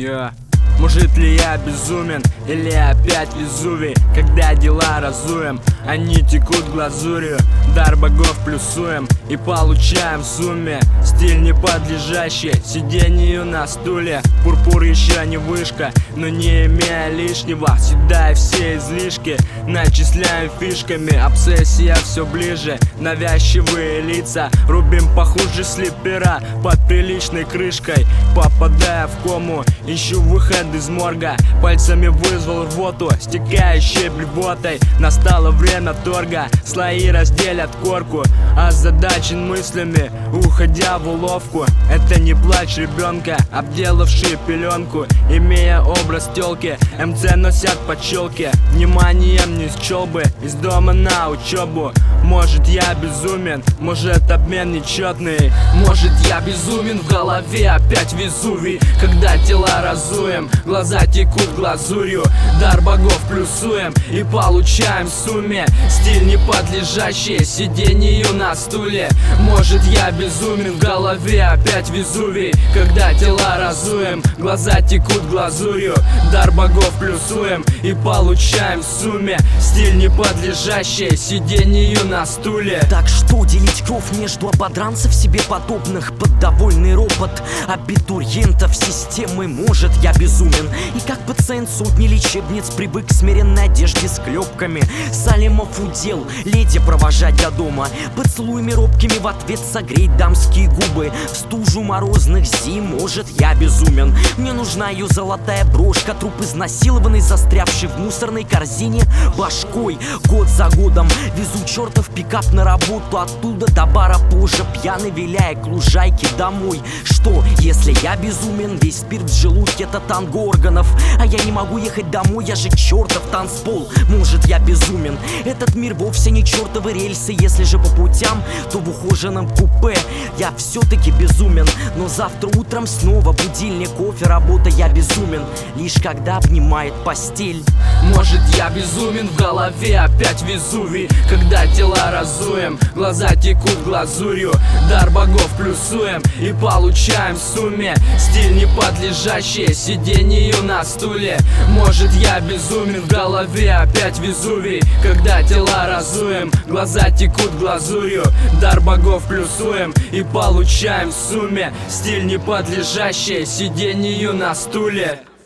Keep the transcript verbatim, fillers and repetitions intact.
Yeah. Может ли я безумен или опять Везувий? Когда дела разуем, они текут глазурью. Дар богов плюсуем и получаем в сумме стиль неподлежащий сидению на стуле. Пурпур еще не вышка, но не имея лишнего, съедая все излишки, начисляем фишками. Обсессия все ближе, навязчивые лица, рубим похуже слепера под приличной крышкой. Попадая в кому, ищу выход из морга, пальцами вызвал рвоту, стекающей блевотой. Настало время торга, слои разделят корку, озадачен мыслями, уходя в уловку. Это не плач ребенка, обделавший пеленку, имея образ тёлки. МЦ носят под челки, вниманием не счел бы из дома на учебу. Может я безумен, может обмен нечетный. Может я безумен, в голове опять Везувий. Когда тела разуем, глаза текут глазурью. Дар богов плюсуем и получаем в сумме стиль неподлежащий сидению на стуле. Может я безумен, в голове опять Везувий. Когда тела разуем, глаза текут глазурью. Дар богов плюсуем и получаем в сумме стиль неподлежащий сидению на стуле. Так что делить кровь между ободранцев себе подобных под довольный ропот абитуриентов системы? Может я безумен и как пациент сотни лечебниц привык к смиренной одежде с клепками. Салимов удел леди провожать до дома, поцелуями робкими в ответ согреть дамские губы в стужу морозных зим. Может я безумен, мне нужна ее золотая брошка, труп изнасилованный, застрявший в мусорной корзине башкой. Год за годом везу чертов пикап на работу, оттуда до бара позже, пьяный виляя к лужайке домой. Что, если я безумен? Весь спирт в желудке — это танго органов, а я не могу ехать домой, я же чертов танцпол. Может я безумен? Этот мир вовсе не чертовы рельсы. Если же по путям, то в ухоженном купе я все-таки безумен. Но завтра утром снова будильник, кофе, работа. Я безумен лишь когда обнимает постель. Может я безумен, в голове опять Везувий. Когда тела разуем, глаза текут глазурью. Дар богов плюсуем и получаем в сумме стиль неподлежащий сидению на стуле. Может я безумен, в голове опять Везувий. Когда тела разуем, глаза текут глазурью. Дар богов плюсуем и получаем в сумме стиль неподлежащий сидению на стуле.